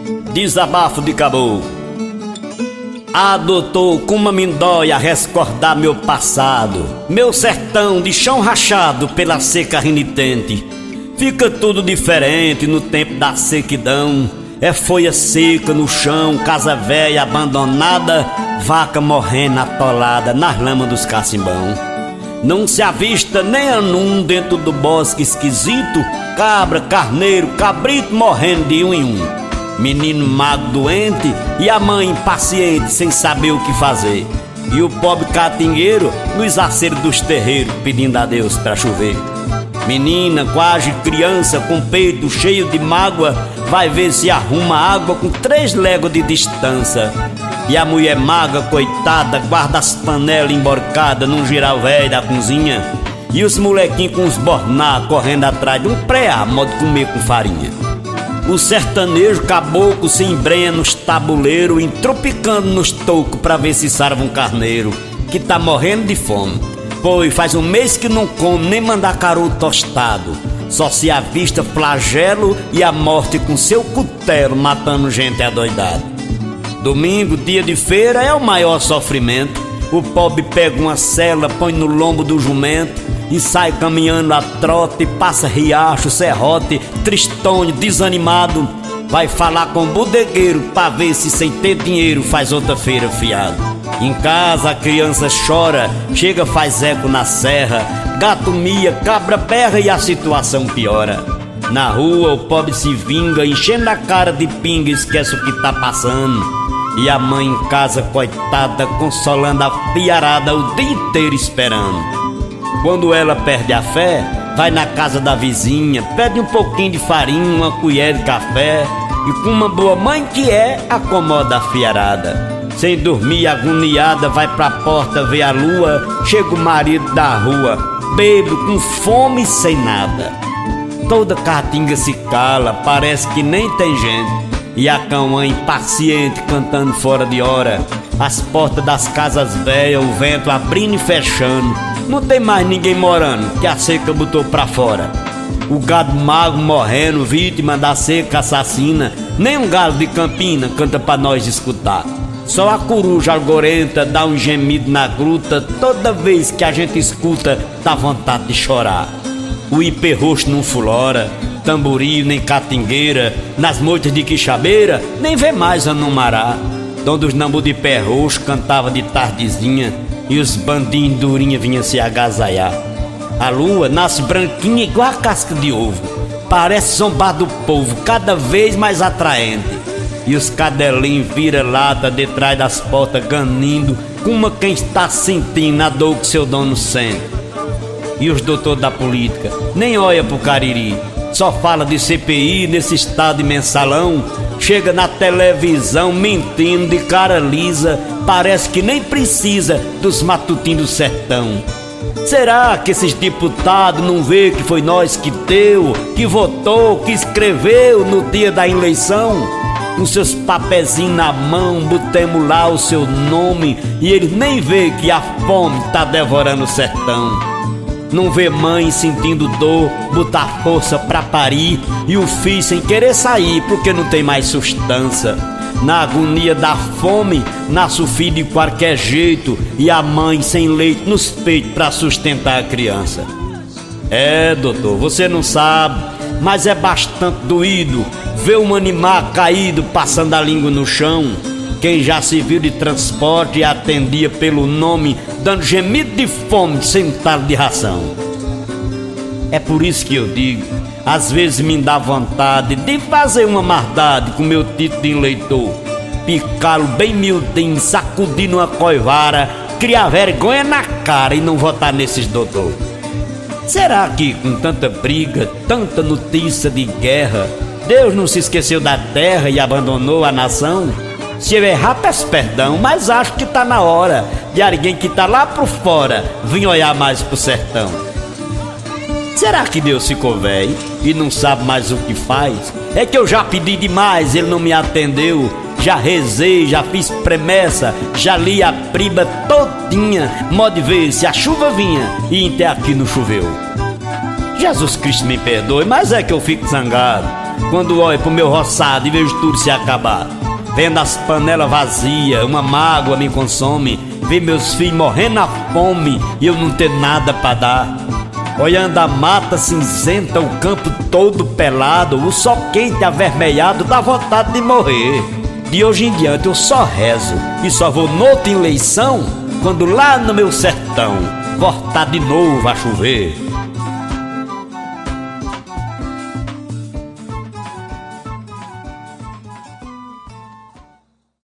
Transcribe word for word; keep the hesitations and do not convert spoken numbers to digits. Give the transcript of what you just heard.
Desabafo de caboclo. Ah, doutor, como me dói a recordar meu passado, meu sertão de chão rachado pela seca renitente. Fica tudo diferente no tempo da sequidão. É folha seca no chão, casa velha abandonada, vaca morrendo atolada nas lamas dos cacimbão. Não se avista nem anum dentro do bosque esquisito, cabra, carneiro, cabrito morrendo de um em um. Menino mago doente e a mãe impaciente sem saber o que fazer. E o pobre catingueiro nos aceros dos terreiros pedindo a Deus pra chover. Menina, quase criança, com peito cheio de mágoa, vai ver se arruma água com três léguas de distância. E a mulher maga, coitada, guarda as panelas emborcadas num giral velho da cozinha. E os molequinhos com os borná correndo atrás de um preá, modo de comer com farinha. O sertanejo caboclo se embrenha nos tabuleiros, entropicando nos tocos pra ver se sarva um carneiro que tá morrendo de fome. Pois faz um mês que não come nem mandacaru tostado, só se avista flagelo e a morte com seu cutelo matando gente adoidado. Domingo, dia de feira, é o maior sofrimento. O pobre pega uma cela, põe no lombo do jumento e sai caminhando a trote, passa riacho, serrote, tristonho, desanimado. Vai falar com o bodegueiro pra ver se sem ter dinheiro faz outra feira fiado. Em casa a criança chora, chega faz eco na serra, gato mia, cabra berra e a situação piora. Na rua o pobre se vinga, enchendo a cara de pinga, esquece o que tá passando. E a mãe em casa, coitada, consolando a fiarada o dia inteiro esperando. Quando ela perde a fé, vai na casa da vizinha, pede um pouquinho de farinha, uma colher de café, e com uma boa mãe que é, acomoda a fiarada. Sem dormir, agoniada, vai pra porta ver a lua, chega o marido da rua, bebo, com fome e sem nada. Toda caatinga se cala, parece que nem tem gente. E a cãoã impaciente cantando fora de hora. As portas das casas velhas, o vento abrindo e fechando. Não tem mais ninguém morando, que a seca botou pra fora. O gado mago morrendo, vítima da seca assassina. Nem um galo de Campina canta pra nós escutar. Só a coruja algorenta dá um gemido na gruta. Toda vez que a gente escuta, dá vontade de chorar. O ipê roxo não fulora, tamboril nem catingueira, nas moitas de quixabeira nem vê mais anumará. Donde os nambu de pé roxo cantava de tardezinha e os bandinhos durinha vinham se agasalhar. A lua nasce branquinha igual a casca de ovo, parece zombar do povo, cada vez mais atraente. E os cadelinhos vira lata detrás das portas ganindo, como quem está sentindo a dor que seu dono sente. E os doutores da política nem olha pro Cariri, só fala de C P I nesse estado de mensalão. Chega na televisão mentindo de cara lisa, parece que nem precisa dos matutinos do sertão. Será que esses deputados não vê que foi nós que deu, que votou, que escreveu no dia da eleição? Com seus papezinhos na mão, botemos lá o seu nome e eles nem vê que a fome tá devorando o sertão. Não vê mãe sentindo dor, botar força pra parir e o filho sem querer sair porque não tem mais sustância. Na agonia da fome, nasce o filho de qualquer jeito e a mãe sem leite nos peitos pra sustentar a criança. É, doutor, você não sabe, mas é bastante doído ver um animal caído passando a língua no chão. Quem já se viu de transporte e atendia pelo nome, dando gemido de fome sem um talo de ração. É por isso que eu digo, às vezes me dá vontade de fazer uma maldade com meu título de eleitor, picá-lo bem miudinho, sacudindo uma coivara, criar vergonha na cara e não votar nesses doutor. Será que com tanta briga, tanta notícia de guerra, Deus não se esqueceu da terra e abandonou a nação? Se eu errar, peço perdão, mas acho que tá na hora de alguém que tá lá por fora vir olhar mais pro sertão. Será que Deus ficou velho e não sabe mais o que faz? É que eu já pedi demais, ele não me atendeu. Já rezei, já fiz promessa, já li a Bíblia todinha, modo de ver se a chuva vinha e até aqui não choveu. Jesus Cristo me perdoe, mas é que eu fico zangado. quando olho pro meu roçado e vejo tudo se acabar. Vendo as panelas vazias, uma mágoa me consome. Ver meus filhos morrendo na fome e eu não ter nada pra dar. Olhando a mata cinzenta, o campo todo pelado, o sol quente avermelhado, dá vontade de morrer. De hoje em diante eu só rezo e só vou noutra eleição quando lá no meu sertão voltar de novo a chover.